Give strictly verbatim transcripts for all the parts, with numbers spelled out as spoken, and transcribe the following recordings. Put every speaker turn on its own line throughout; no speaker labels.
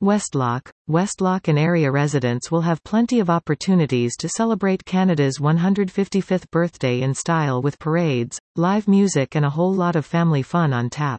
Westlock. Westlock and area residents will have plenty of opportunities to celebrate Canada's one hundred fifty-fifth birthday in style with parades, live music and a whole lot of family fun on tap.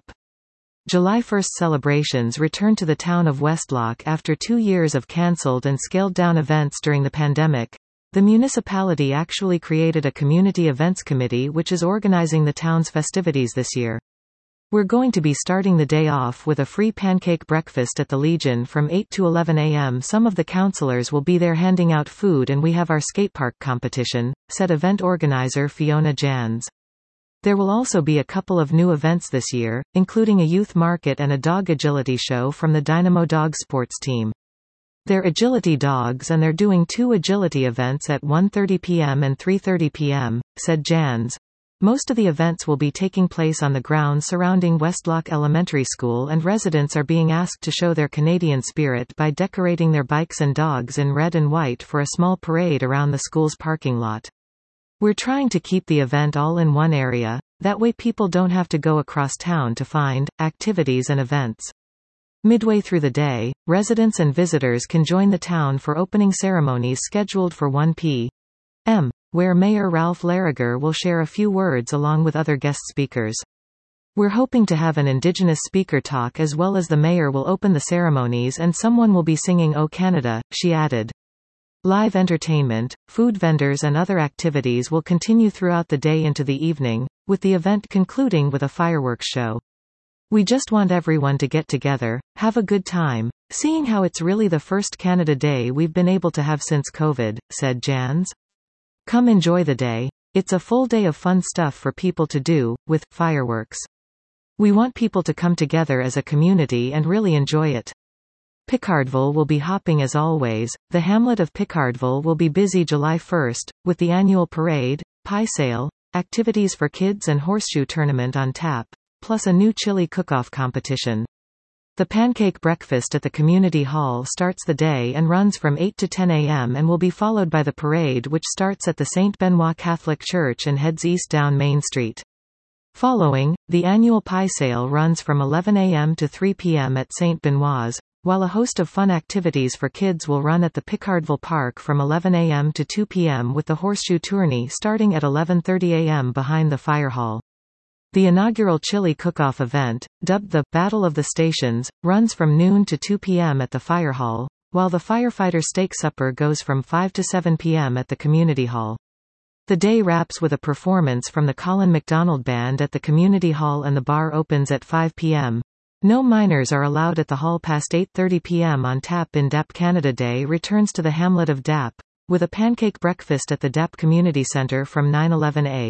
July first celebrations return to the town of Westlock after two years of cancelled and scaled-down events during the pandemic. The municipality actually created a community events committee which is organizing the town's festivities this year. We're going to be starting the day off with a free pancake breakfast at the Legion from eight to eleven a m Some of the councillors will be there handing out food and we have our skatepark competition, said event organizer Fiona Jans. There will also be a couple of new events this year, including a youth market and a dog agility show from the Dynamo Dog sports team. They're agility dogs and they're doing two agility events at one thirty p m and three thirty p m, said Jans. Most of the events will be taking place on the grounds surrounding Westlock Elementary School, and residents are being asked to show their Canadian spirit by decorating their bikes and dogs in red and white for a small parade around the school's parking lot. We're trying to keep the event all in one area, that way people don't have to go across town to find activities and events. Midway through the day, residents and visitors can join the town for opening ceremonies scheduled for one p m, where Mayor Ralph Larriger will share a few words along with other guest speakers. We're hoping to have an Indigenous speaker talk as well as the mayor will open the ceremonies and someone will be singing O Canada, she added. Live entertainment, food vendors and other activities will continue throughout the day into the evening, with the event concluding with a fireworks show. We just want everyone to get together, have a good time, seeing how it's really the first Canada Day we've been able to have since COVID, said Jans. Come enjoy the day. It's a full day of fun stuff for people to do, with fireworks. We want people to come together as a community and really enjoy it. Pickardville will be hopping as always. The hamlet of Pickardville will be busy July first, with the annual parade, pie sale, activities for kids and horseshoe tournament on tap, plus a new chili cook-off competition. The pancake breakfast at the community hall starts the day and runs from eight to ten a m and will be followed by the parade which starts at the Saint Benoit Catholic Church and heads east down Main Street. Following, the annual pie sale runs from eleven a m to three p m at Saint Benoit's, while a host of fun activities for kids will run at the Pickardville Park from eleven a m to two p m with the horseshoe tourney starting at eleven thirty a m behind the fire hall. The inaugural chili cook-off event, dubbed the Battle of the Stations, runs from noon to two p m at the fire hall, while the firefighter steak supper goes from five to seven p m at the community hall. The day wraps with a performance from the Colin MacDonald Band at the community hall and the bar opens at five p m No minors are allowed at the hall past eight thirty p m on tap. In D A P Canada Day returns to the hamlet of D A P, with a pancake breakfast at the D A P Community Centre from nine eleven a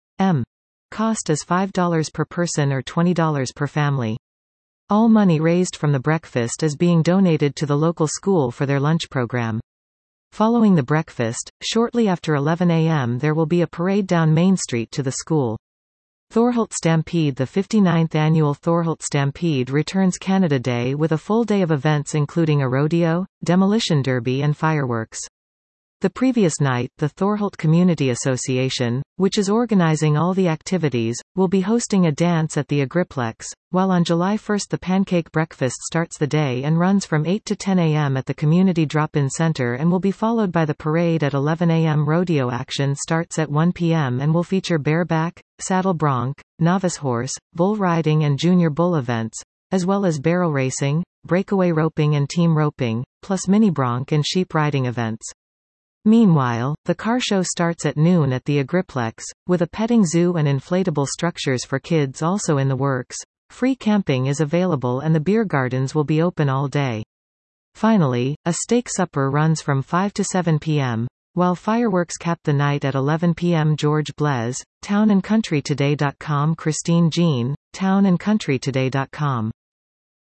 m Cost is five dollars per person or twenty dollars per family. All money raised from the breakfast is being donated to the local school for their lunch program. Following the breakfast, shortly after eleven a m there will be a parade down Main Street to the school. Thorholt Stampede. The fifty-ninth annual Thorholt Stampede returns Canada Day with a full day of events including a rodeo, demolition derby and fireworks. The previous night, the Thorholt Community Association, which is organizing all the activities, will be hosting a dance at the Agriplex, while on July first the pancake breakfast starts the day and runs from eight to ten a m at the Community Drop-In Center and will be followed by the parade at eleven a m Rodeo action starts at one p m and will feature bareback, saddle bronc, novice horse, bull riding and junior bull events, as well as barrel racing, breakaway roping and team roping, plus mini bronc and sheep riding events. Meanwhile, the car show starts at noon at the Agriplex, with a petting zoo and inflatable structures for kids also in the works. Free camping is available and the beer gardens will be open all day. Finally, a steak supper runs from five to seven p m, while fireworks cap the night at eleven p m George Blaise, town and country today dot com Christine Jean, town and country today dot com